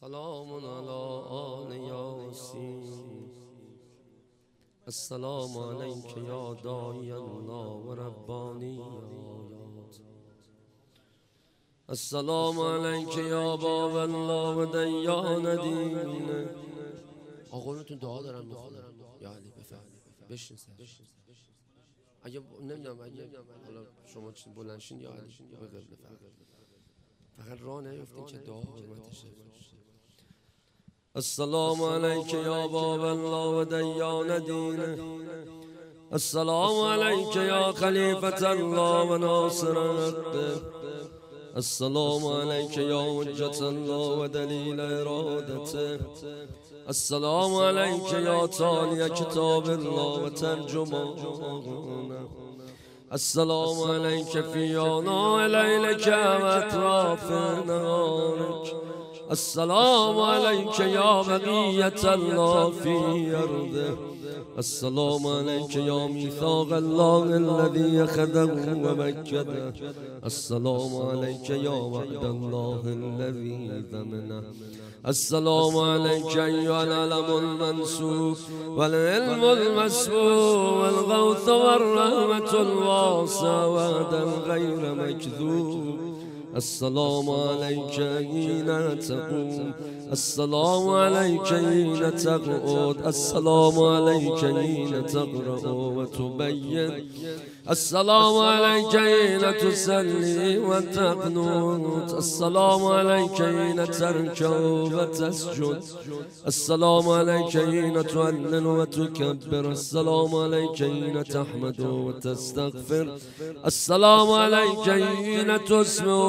سلام على آل یاسین. السلام عليك يا داعي الله ورباني آيات. السلام عليك يا باب الله وديان دين. آقایونتون دعا دارن میخونن یا علی بفرمایید بشین سر اگه نمیدونم اگه حالا شما چیز بلندشین یا علی به قبله فقط راه نیفتین که دعا حرمتشه. السلام عليك يا باب الله وديان دينه. السلام عليك يا خليفة الله وناصر ربه. السلام عليك يا حجة الله ودليل إرادته. السلام عليك يا تالي كتاب الله وترجمانه. السلام عليك في آناء ليلك وأطراف نهارك. السلام عليك يا بقية الله في أرضه. السلام عليك يا ميثاق الله الذي أخذه ومكده. السلام عليك يا وعد الله الذي ضمنه. السلام عليك أيها العلم المنسوب والعلم المسبوق والغوث والرحمة الواسعة وعدا غير مكذوب. السلام عليك حين تقوم. السلام عليك حين تقعد. السلام عليك حين تقرأ وتبين. السلام عليك حين تسلي وتقنط. السلام عليك حين تركع وتسجد. السلام عليك حين تهلل وتكبر. السلام عليك حين تحمد وتستغفر. السلام عليك حين تسمع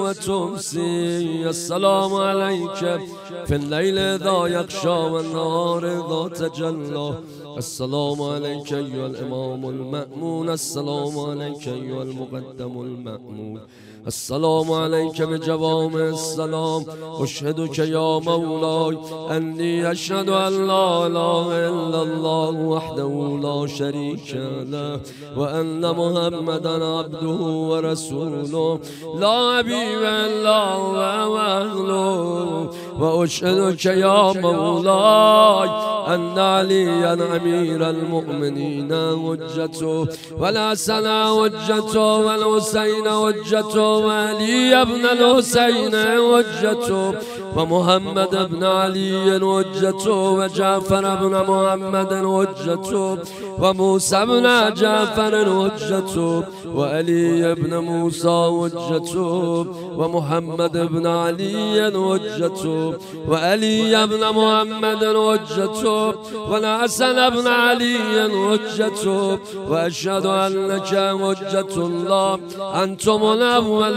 وتمسي. السلام عليك في الليل إذا يغشى والنهار إذا تجلى. السلام عليك أيها الإمام المأمون. السلام عليك أيها المقدم المأمون. السلام عليك بجوامع السلام. أشهدك يا مولاي أني أشهد أن لا إله إلا الله وحده لا شريك له وأن محمدا عبده ورسوله لا حبيب إلا هو وأهله. وأشهدك يا مولاي أن عليا أمير المؤمنين حجته والحسن حجته والحسين حجته وعلي بن الحسين حجته ومحمد بن علي حجته وجعفر بن محمد حجته وموسى بن جعفر حجته وعلي بن موسى حجته ومحمد بن علي حجته وعلي بن محمد حجته والحسن بن علي حجته. وأشهد أنك حجة الله أنتم الأول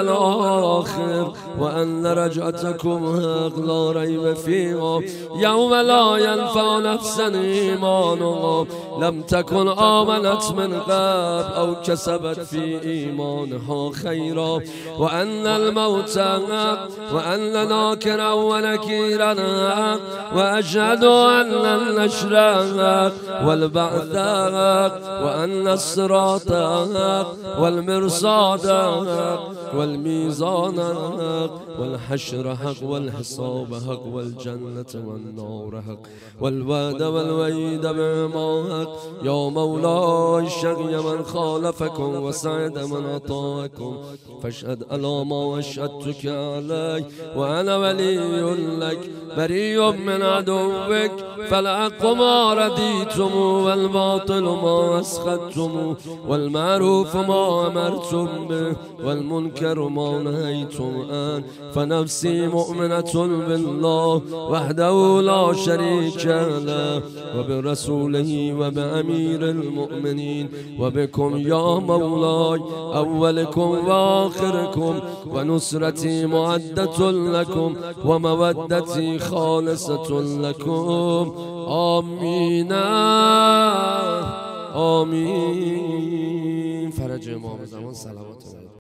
والآخر وأن رجعتكم حق لا ريب فيها يوم لا ينفع نفسا إيمانها لم تكن آمنت من قبل أو كسبت في إيمانها خيرا. وأن الموت حق وأن ناكرا ونكيرا حق. وأشهد أن النشر حق والبعث حق وأن الصراط حق والمرصاد حق والميزان حق والحشر حق والحساب حق والجنة والنار حق والوعد والوعيد بما حق. يا مولاي الشقي من خالفكم وسعد من أطاعكم فاشهد على ما أشهدتك عليه. وأنا ولي لك بريء من عدوك فالحق ما رديتم والباطل ما أسخطتم والمعروف ما أمرتم به والمنكر ما نهيتم عنه. فنفسي مؤمنة بالله وحده لا شريك له وبرسوله وبأمير المؤمنين وبكم يا مولاي أولكم وآخركم. ونصرتي معدة لكم ومودتي خالصة لكم. آمين آمين. فرج امام زمان صلوات الله.